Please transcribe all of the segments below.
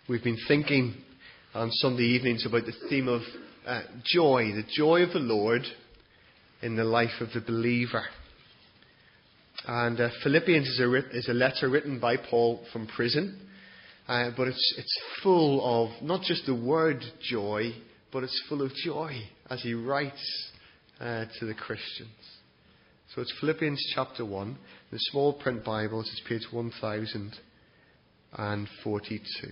We've been thinking on Sunday evenings about the theme of joy, the joy of the Lord in the life of the believer. And Philippians is a letter written by Paul from prison, but it's full of not just the word joy, but it's full of joy as he writes to the Christians. So it's Philippians chapter 1. The small print Bibles, it's page 1042.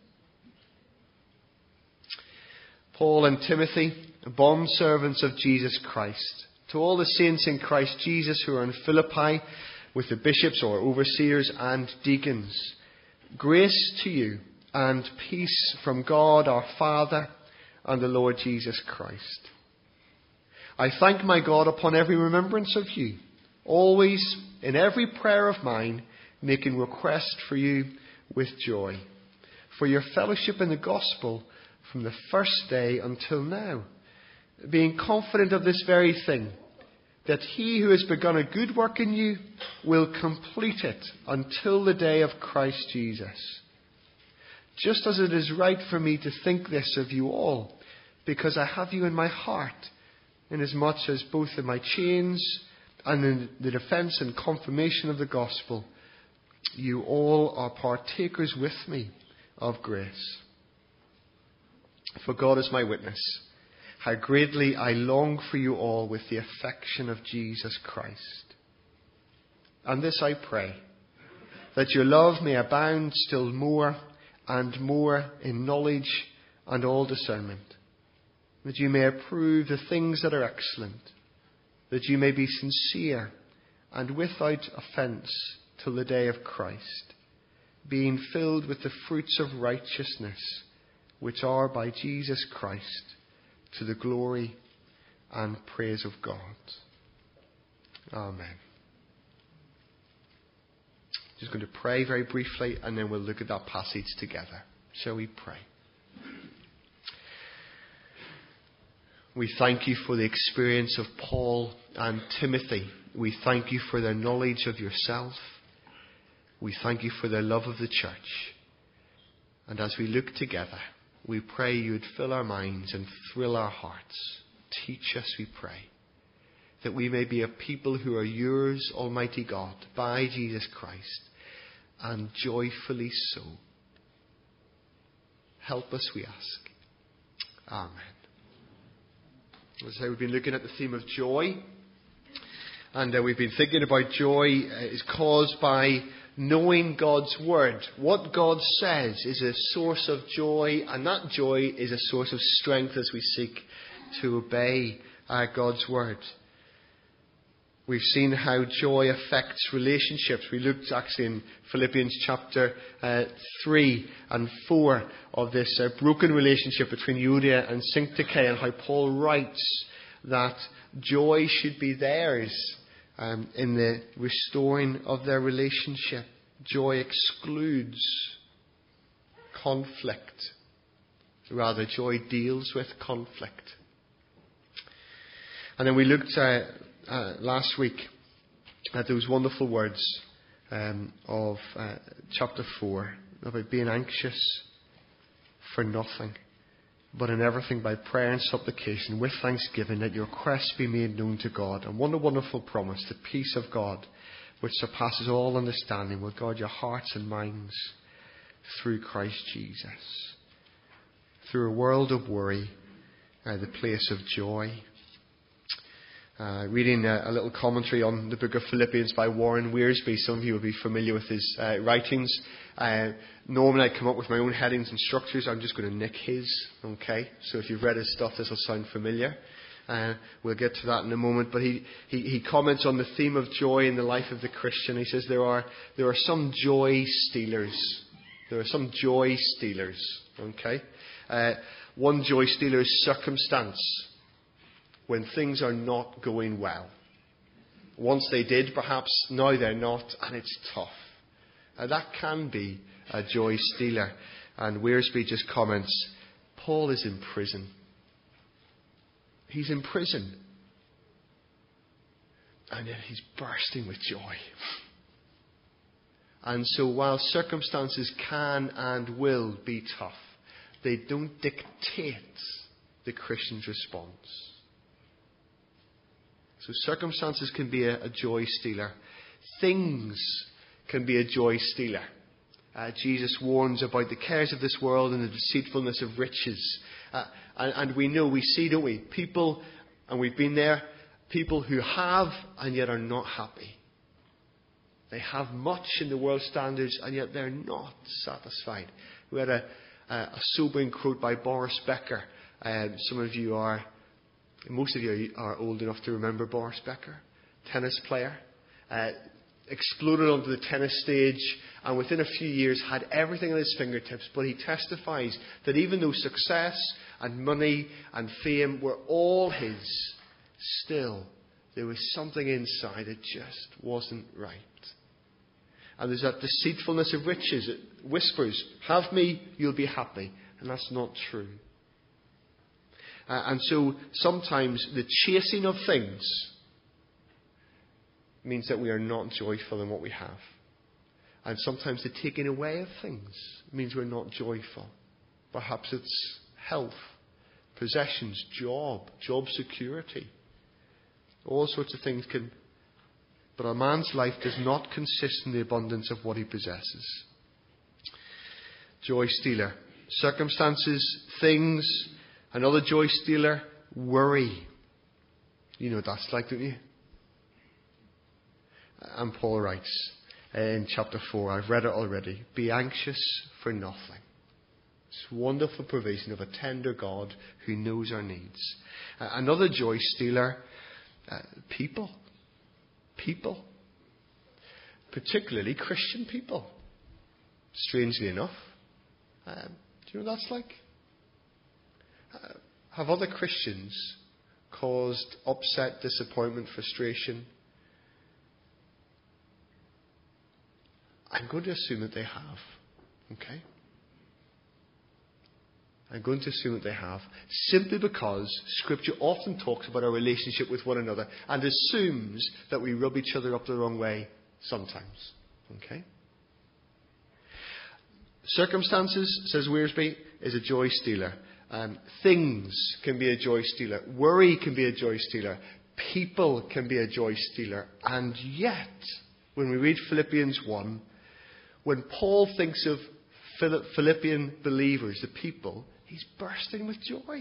Paul and Timothy, bondservants of Jesus Christ, to all the saints in Christ Jesus who are in Philippi with the bishops or overseers and deacons, grace to you and peace from God our Father and the Lord Jesus Christ. I thank my God upon every remembrance of you, always in every prayer of mine, making request for you with joy, for your fellowship in the gospel from the first day until now, being confident of this very thing, that he who has begun a good work in you will complete it until the day of Christ Jesus. Just as it is right for me to think this of you all, because I have you in my heart, inasmuch as both in my chains and in the defence and confirmation of the gospel, you all are partakers with me of grace. For God is my witness, how greatly I long for you all with the affection of Jesus Christ. And this I pray, that your love may abound still more and more in knowledge and all discernment, that you may approve the things that are excellent, that you may be sincere and without offence till the day of Christ, being filled with the fruits of righteousness, which are by Jesus Christ, to the glory and praise of God. Amen. Just going to pray very briefly, and then we'll look at that passage together. Shall we pray? We thank you for the experience of Paul and Timothy. We thank you for their knowledge of yourself. We thank you for their love of the church. And as we look together, we pray you would fill our minds and thrill our hearts. Teach us, we pray, that we may be a people who are yours, Almighty God, by Jesus Christ, and joyfully so. Help us, we ask. Amen. As I say, we've been looking at the theme of joy, and we've been thinking about joy is caused by knowing God's word. What God says is a source of joy, and that joy is a source of strength as we seek to obey God's word. We've seen how joy affects relationships. We looked actually in Philippians chapter 3 and 4 of this broken relationship between Euodia and Syntyche, and how Paul writes that joy should be theirs in the restoring of their relationship. Joy excludes conflict. Rather, joy deals with conflict. And then we looked last week at those wonderful words of chapter 4 about being anxious for nothing, but in everything by prayer and supplication with thanksgiving, that your requests be made known to God. And what a wonderful promise, the peace of God which surpasses all understanding will guard your hearts and minds through Christ Jesus. Through a world of worry, the place of joy. Reading a little commentary on the book of Philippians by Warren Wiersbe. Some of you will be familiar with his writings. Normally I come up with my own headings and structures. I'm just going to nick his. Okay, so if you've read his stuff, this will sound familiar. We'll get to that in a moment. But he comments on the theme of joy in the life of the Christian. He says there are some joy stealers. There are some joy stealers. Okay, one joy stealer is circumstance. When things are not going well. Once they did, perhaps, now they're not, and it's tough. That can be a joy stealer. And Wiersbe just comments, Paul is in prison. He's in prison. And yet he's bursting with joy. And so while circumstances can and will be tough, they don't dictate the Christian's response. So circumstances can be a joy stealer. Things can be a joy stealer. Jesus warns about the cares of this world and the deceitfulness of riches. And we know, we see, don't we? People, and we've been there, people who have and yet are not happy. They have much in the world's standards and yet they're not satisfied. We had a sobering quote by Boris Becker. Most of you are old enough to remember Boris Becker, tennis player. Exploded onto the tennis stage and within a few years had everything at his fingertips. But he testifies that even though success and money and fame were all his, still there was something inside that just wasn't right. And there's that deceitfulness of riches. It whispers, have me, you'll be happy. And that's not true. And so sometimes the chasing of things means that we are not joyful in what we have. And sometimes the taking away of things means we're not joyful. Perhaps it's health, possessions, job security. All sorts of things can... But a man's life does not consist in the abundance of what he possesses. Joy stealer. Circumstances, things. Another joy stealer, worry. You know what that's like, don't you? And Paul writes in chapter 4, I've read it already, be anxious for nothing. It's wonderful provision of a tender God who knows our needs. Another joy stealer, people. People. Particularly Christian people. Strangely enough. Do you know what that's like? Have other Christians caused upset, disappointment, frustration? I'm going to assume that they have. Okay? I'm going to assume that they have. Simply because Scripture often talks about our relationship with one another and assumes that we rub each other up the wrong way sometimes. Okay? Circumstances, says Wearsby, is a joy stealer. Things can be a joy stealer. Worry can be a joy stealer. People can be a joy stealer. And yet, when we read Philippians 1, when Paul thinks of Philippian believers, the people, he's bursting with joy.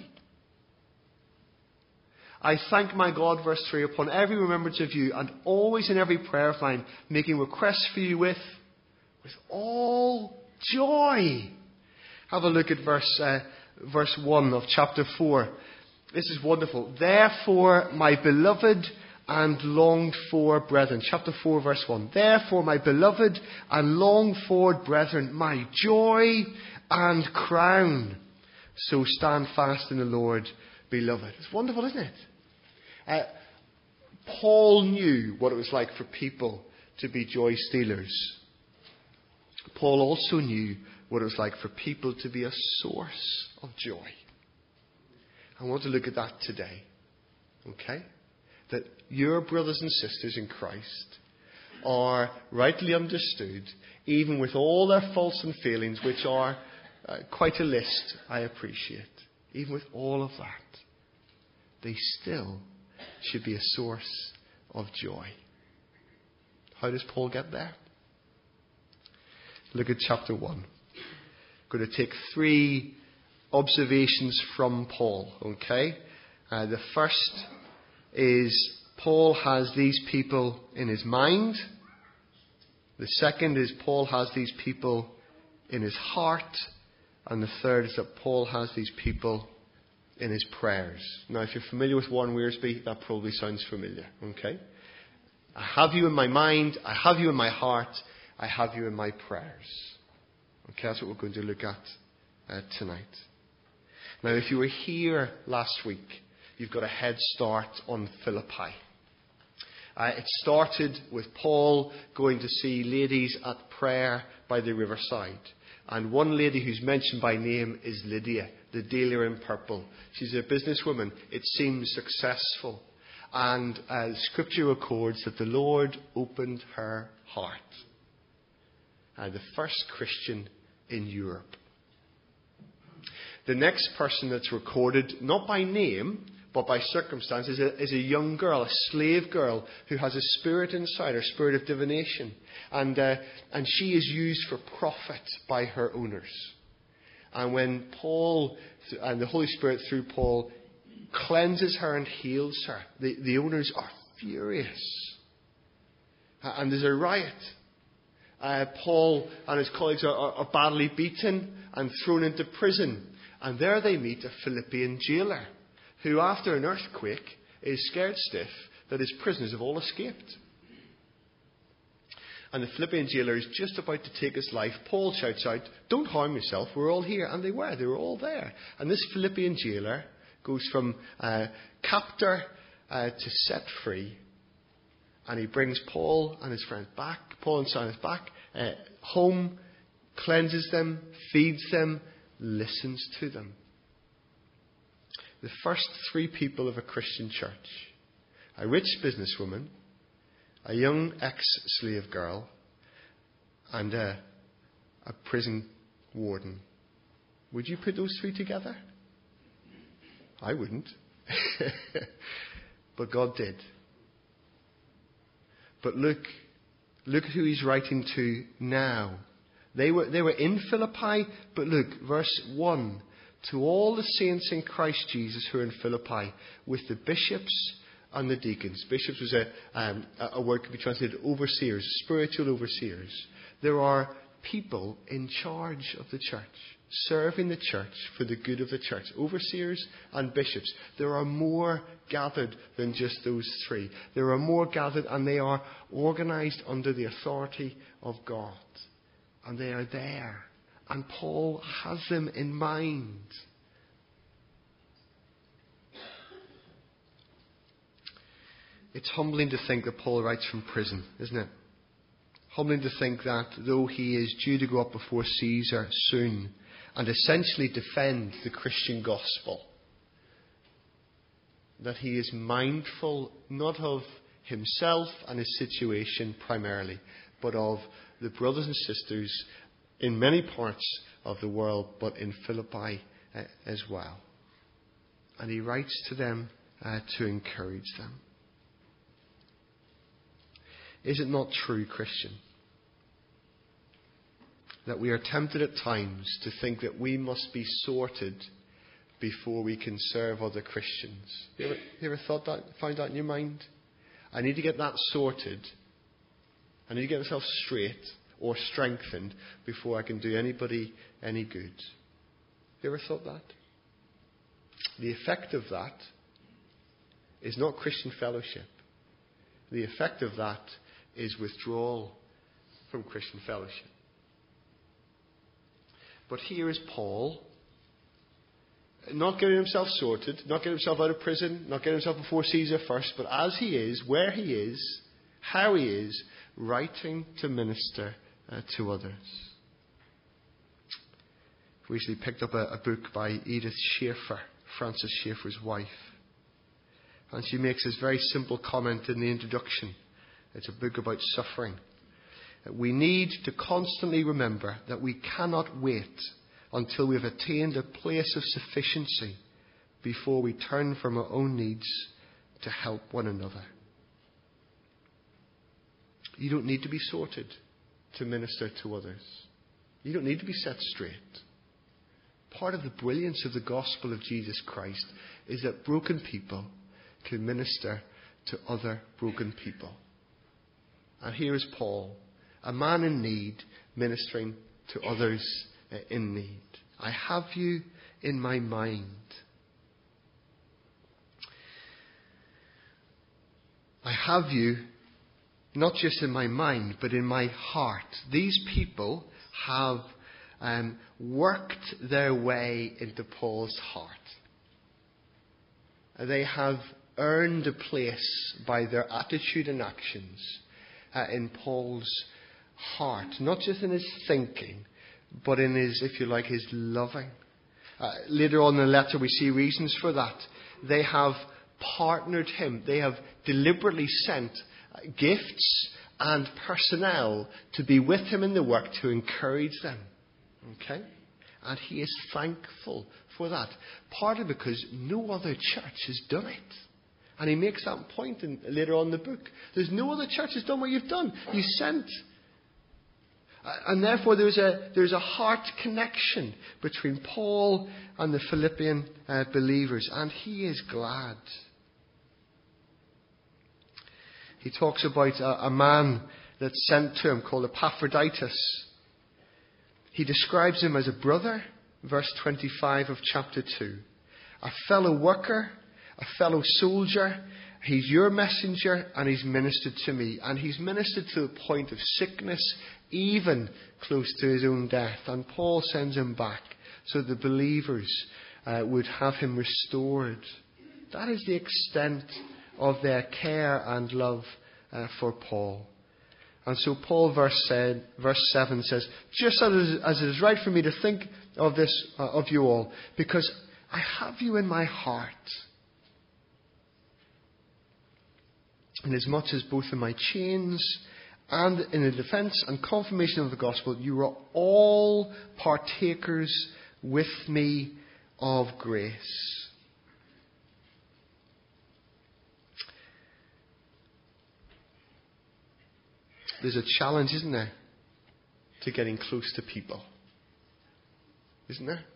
I thank my God, verse 3, upon every remembrance of you, and always in every prayer of mine, making requests for you with all joy. Have a look at verse 1 of chapter 4. This is wonderful. Therefore, my beloved and longed for brethren. Chapter 4, verse 1. Therefore, my beloved and longed for brethren, my joy and crown. So stand fast in the Lord, beloved. It's wonderful, isn't it? Paul knew what it was like for people to be joy stealers. Paul also knew what it was like for people to be a source of joy. I want to look at that today. Okay? That your brothers and sisters in Christ are rightly understood, even with all their faults and failings, which are quite a list, I appreciate. Even with all of that, they still should be a source of joy. How does Paul get there? Look at chapter 1. I'm going to take 3 observations from Paul. Okay? The first is Paul has these people in his mind. The second is Paul has these people in his heart. And the third is that Paul has these people in his prayers. Now, if you're familiar with Warren Wiersbe, that probably sounds familiar. Okay? I have you in my mind. I have you in my heart. I have you in my prayers. Okay, that's what we're going to look at tonight. Now, if you were here last week, you've got a head start on Philippi. It started with Paul going to see ladies at prayer by the riverside. And one lady who's mentioned by name is Lydia, the dealer in purple. She's a businesswoman. It seems successful. And Scripture records that the Lord opened her heart. the first Christian in Europe. The next person that's recorded, not by name, but by circumstance, is a young girl, a slave girl, who has a spirit inside her, spirit of divination. And she is used for profit by her owners. And when Paul, and the Holy Spirit through Paul, cleanses her and heals her, the owners are furious. And there's a riot. Paul and his colleagues are badly beaten and thrown into prison. And there they meet a Philippian jailer, who after an earthquake is scared stiff that his prisoners have all escaped. And the Philippian jailer is just about to take his life. Paul shouts out, "Don't harm yourself, we're all here." And they were all there. And this Philippian jailer goes from captor to set free. And he brings Paul and his friends back, Paul and Silas back, home, cleanses them, feeds them, listens to them. The first three people of a Christian church: a rich businesswoman, a young ex-slave girl, and a prison warden. Would you put those three together? I wouldn't. But God did. But look at who he's writing to now. They were in Philippi, but look, verse 1. To all the saints in Christ Jesus who are in Philippi, with the bishops and the deacons. Bishops was a word could be translated overseers, spiritual overseers. There are people in charge of the church, serving the church for the good of the church. Overseers and bishops. There are more gathered than just those three. There are more gathered, and they are organised under the authority of God. And they are there. And Paul has them in mind. It's humbling to think that Paul writes from prison, isn't it? Humbling to think that though he is due to go up before Caesar soon and essentially defend the Christian gospel, that he is mindful not of himself and his situation primarily, but of the brothers and sisters in many parts of the world, but in Philippi as well. And he writes to them to encourage them. Is it not true, Christian, that we are tempted at times to think that we must be sorted before we can serve other Christians? You ever thought that, found that in your mind? I need to get that sorted. I need to get myself straight or strengthened before I can do anybody any good. You ever thought that? The effect of that is not Christian fellowship. The effect of that is withdrawal from Christian fellowship. But here is Paul, not getting himself sorted, not getting himself out of prison, not getting himself before Caesar first, but as he is, where he is, how he is, writing to minister to others. I recently picked up a book by Edith Schaeffer, Francis Schaeffer's wife. And she makes this very simple comment in the introduction. It's a book about suffering. We need to constantly remember that we cannot wait until we have attained a place of sufficiency before we turn from our own needs to help one another. You don't need to be sorted to minister to others. You don't need to be set straight. Part of the brilliance of the gospel of Jesus Christ is that broken people can minister to other broken people. And here is Paul, a man in need, ministering to others in need. I have you in my mind. I have you not just in my mind, but in my heart. These people have worked their way into Paul's heart. They have earned a place by their attitude and actions in Paul's heart. Not just in his thinking, but in his, if you like, his loving. Later on in the letter we see reasons for that. They have partnered him. They have deliberately sent gifts and personnel to be with him in the work to encourage them. Okay? And he is thankful for that. Partly because no other church has done it. And he makes that point later on in the book. There's no other church has done what you've done. You sent. And therefore there's a heart connection between Paul and the Philippian believers. And he is glad. He talks about a man that's sent to him called Epaphroditus. He describes him as a brother, verse 25 of chapter 2. A fellow worker, a fellow soldier. He's your messenger and he's ministered to me. And he's ministered to the point of sickness, even close to his own death. And Paul sends him back so the believers would have him restored. That is the extent of their care and love for Paul. And so Paul, verse 7 says, just as it is right for me to think of this, of you all, because I have you in my heart. Inasmuch as both in my chains and in the defence and confirmation of the gospel, you are all partakers with me of grace. There's a challenge, isn't there, to getting close to people? Isn't there?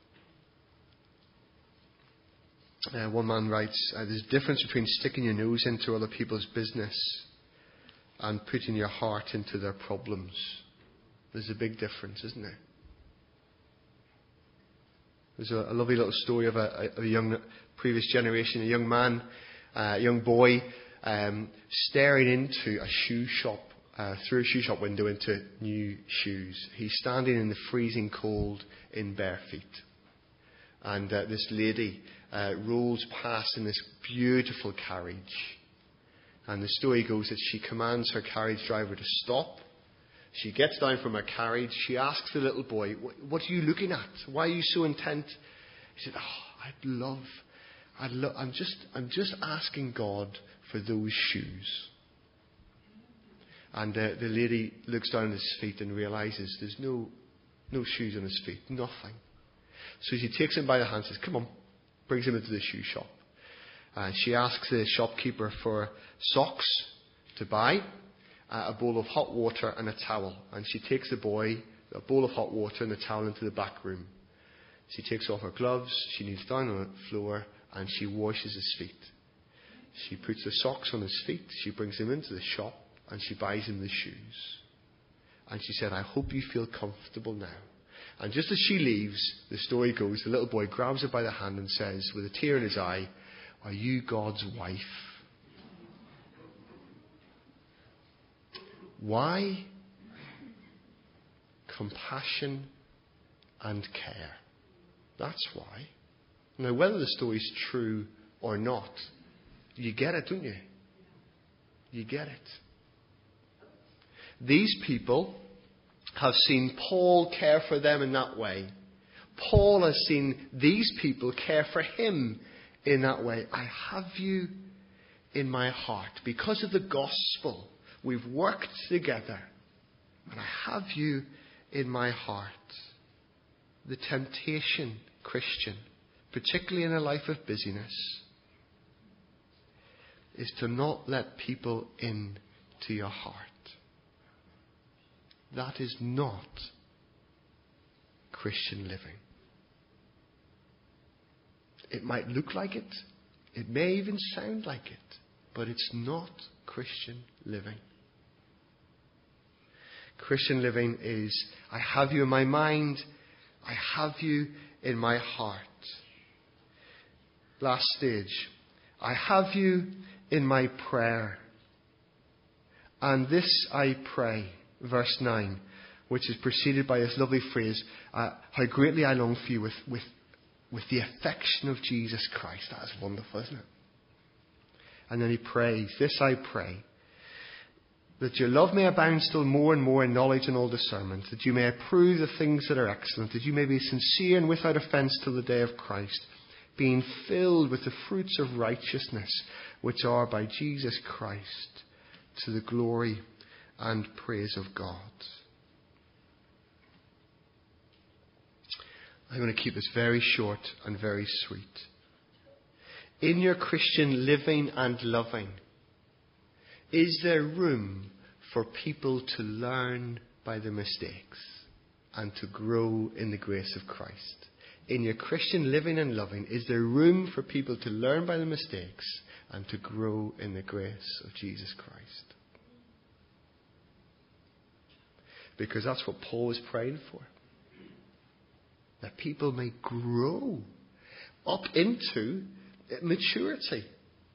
One man writes, there's a difference between sticking your nose into other people's business and putting your heart into their problems. There's a big difference, isn't there? There's a lovely little story of a young, previous generation, a young man, a young boy, staring into a shoe shop, through a shoe shop window into new shoes. He's standing in the freezing cold in bare feet. And this lady rolls past in this beautiful carriage. And the story goes that she commands her carriage driver to stop. She gets down from her carriage. She asks the little boy, what are you looking at? Why are you so intent? He said, I'm just asking God for those shoes. And the lady looks down at his feet and realises there's no shoes on his feet. Nothing. So she takes him by the hand and says, come on. Brings him into the shoe shop. And she asks the shopkeeper for socks to buy, a bowl of hot water and a towel. And she takes the boy, a bowl of hot water and the towel into the back room. She takes off her gloves. She kneels down on the floor and she washes his feet. She puts the socks on his feet. She brings him into the shop. And she buys him the shoes. And she said, I hope you feel comfortable now. And just as she leaves, the story goes, the little boy grabs her by the hand and says, with a tear in his eye, are you God's wife? Why? Compassion and care. That's why. Now, whether the story's true or not, you get it, don't you? You get it. These people have seen Paul care for them in that way. Paul has seen these people care for him in that way. I have you in my heart. Because of the gospel, we've worked together. And I have you in my heart. The temptation, Christian, particularly in a life of busyness, is to not let people in to your heart. That is not Christian living. It might look like it. It may even sound like it. But it's not Christian living. Christian living is, I have you in my mind. I have you in my heart. Last stage. I have you in my prayer. And this I pray. Verse 9, which is preceded by this lovely phrase, how greatly I long for you with the affection of Jesus Christ. That is wonderful, isn't it? And then he prays, this I pray, that your love may abound still more and more in knowledge and all discernment, that you may approve the things that are excellent, that you may be sincere and without offence till the day of Christ, being filled with the fruits of righteousness, which are by Jesus Christ, to the glory and praise of God. I'm going to keep this very short and very sweet. In your Christian living and loving, is there room for people to learn by their mistakes and to grow in the grace of Christ? In your Christian living and loving, is there room for people to learn by their mistakes and to grow in the grace of Jesus Christ? Because that's what Paul was praying for. That people may grow up into maturity.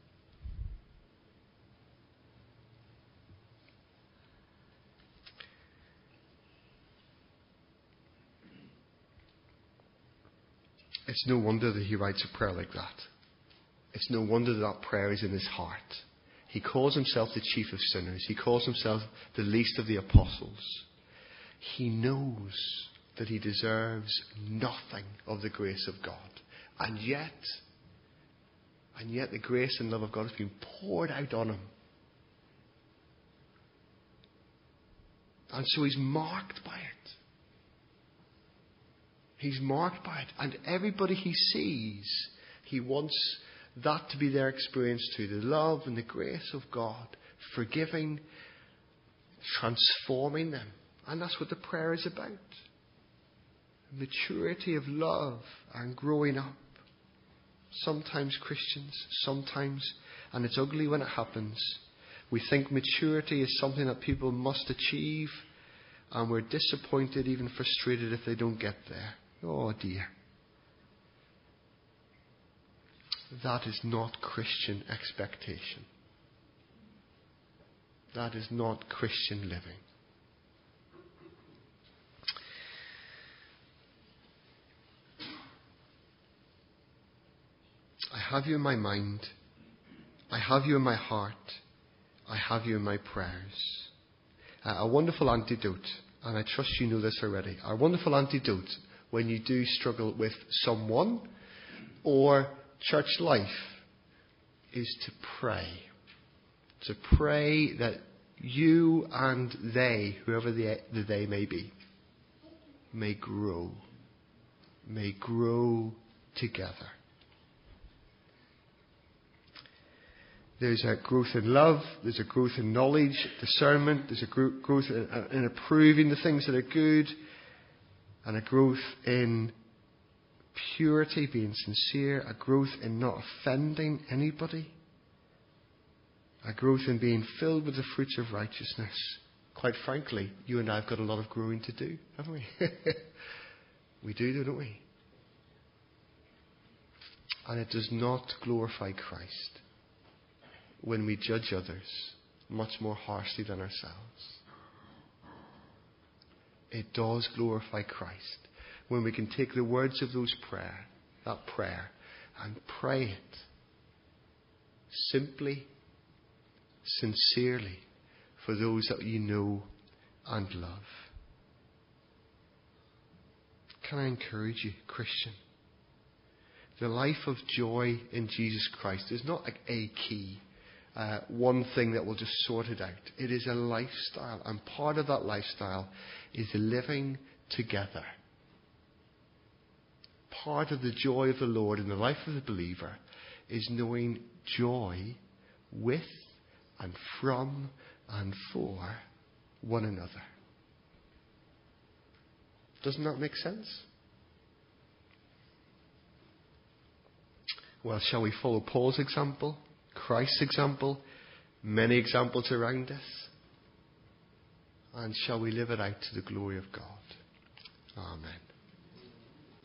It's no wonder that he writes a prayer like that. It's no wonder that prayer is in his heart. He calls himself the chief of sinners. He calls himself the least of the apostles. He knows that he deserves nothing of the grace of God. And yet the grace and love of God has been poured out on him. And so he's marked by it. He's marked by it. And everybody he sees, he wants that to be their experience too. The love and the grace of God, forgiving, transforming them. And that's what the prayer is about. Maturity of love and growing up. Sometimes Christians, sometimes, and it's ugly when it happens, we think maturity is something that people must achieve, and we're disappointed, even frustrated if they don't get there. Oh dear. That is not Christian expectation. That is not Christian living. I have you in my mind. I have you in my heart. I have you in my prayers. A wonderful antidote, and I trust you know this already. A wonderful antidote when you do struggle with someone or church life is to pray. To pray that you and they, whoever they may be, may grow. May grow together. There's a growth in love, there's a growth in knowledge, discernment, there's a growth in approving the things that are good, and a growth in purity, being sincere, a growth in not offending anybody, a growth in being filled with the fruits of righteousness. Quite frankly, you and I have got a lot of growing to do, haven't we? We do, don't we? And it does not glorify Christ when we judge others much more harshly than ourselves. It does glorify Christ when we can take the words of that prayer, and pray it simply, sincerely for those that you know and love. Can I encourage you, Christian? The life of joy in Jesus Christ is not like a key. One thing that will just sort it out. It is a lifestyle, and part of that lifestyle is living together. Part of the joy of the Lord in the life of the believer is knowing joy with and from and for one another. Doesn't that make sense? Well, shall we follow Paul's example? Christ's example, many examples around us, and shall we live it out to the glory of God? Amen.